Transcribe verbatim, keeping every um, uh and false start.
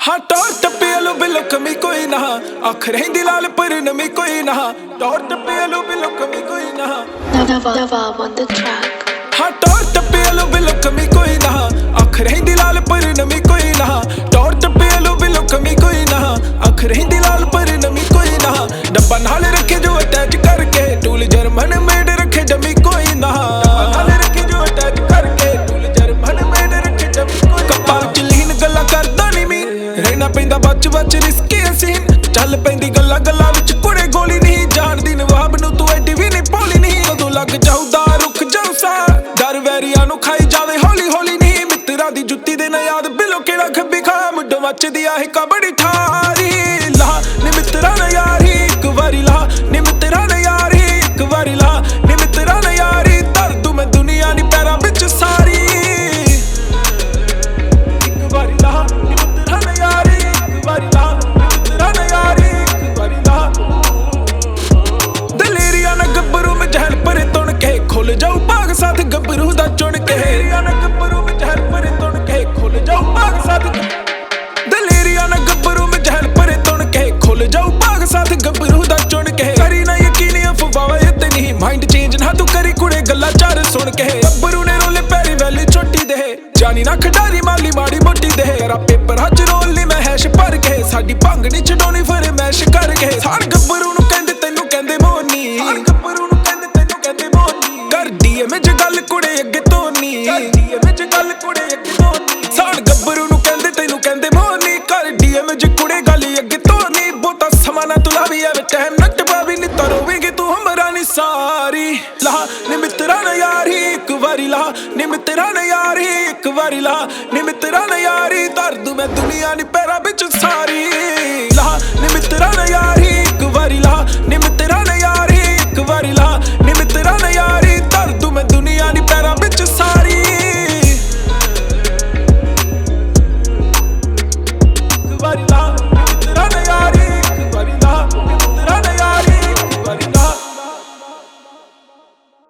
हाँ टौर टप्पे लो बिलो कमी कोई ना अख रही लाल पर नमी कोई ना टौर टप्पे लो बिलो कमी कोई ना Nawab on the track. हाँ टौर टप्पे लो बिलो कमी कोई ना अख रही लाल पर नमी कोई ना टौर टप्पे लो बिलो कमी कोई ना अख रही लाल पर नमी कोई ना डब्बा नाल रखे जो अटैच करके टूल जर्मन मेड रखे जमी कोई ना नाल रखे जो अटैच करके टूल जर्मन मेड रखे जमी कोई कपाल च लीन गल्ला करदा नहीं मीन रहना पैंदा बच बच रिस्की सीन चल पैंदी गल्ला गल्ला विच कुड़े गोली नहीं जानदी नवाब नूं तू एडी भी नहीं भोली नहीं कदों लग जाऊदा रुक जाऊ सा डर वैरियां नूं खाई जावे हौली हौली नहीं मित्तरां दी जुत्ती दे ना याद बिलो केड़ा खब्बी खा मुड्डों मचदी आ ही कबड़ी ठारी ला नी मित्तरां ना यारी एक वारी ला नी मित्तरां ना यारी एक वारी ला नी मित्तरां ना यारी दर दूं मैं दुनिया नी पैरां विच सारी एक वारी ला नी मित्तरां ना यारी एक वारी ला नी मित्तरां ना यारी एक वारी ला दलेरिया ना गब्बरू में जहल परे तुण के खुल जाऊ भाग साथ गब्बरू दा चुन के दलेरिया ना गब्बरू में जहल परे तुण के खुल जाऊ भाग साथ दलेरिया ना गब्बरू में जहल परे तुण के खुल जाऊ भाग साथ गब्बरू दा चुन के करी ना यकीनी अफवाह ते नहीं माइंड चेंज ना तू करी कुड़े गल्ला चार सुन के गब्बरू ने रोले पैरी वैली छोटी दे जानी ना खडारी माली माड़ी मोटी दे तेरा पेपर हज रोल नी मैं हैश भर के साडी भंग नी छडौनी फिर मैश कर के सार गब्बरू नूं कहंदे तैनूं कहंदे मोनी सार गब्बरू नूं कहंदे तैनूं कहंदे मोनी कर डीएम च गल कुड़े अगे तोनी कर डीएम च गल कुड़े अगे तोनी सार गब्बरू नूं कहंदे तैनूं कहंदे मोनी कर डीएम च कुड़े गल अगे तोनी बोता समा ना तुला भी आवे टाइम नट पावी नी तरोवेगी तू हमरा नी सारी ला नी मित्तरां ना यारी एक वारी ला नी मित्तरां ना यारी एक वारी ला नी मित्तरां ना यारी दर दूं मैं दुनिया नी पैरां विच सारी।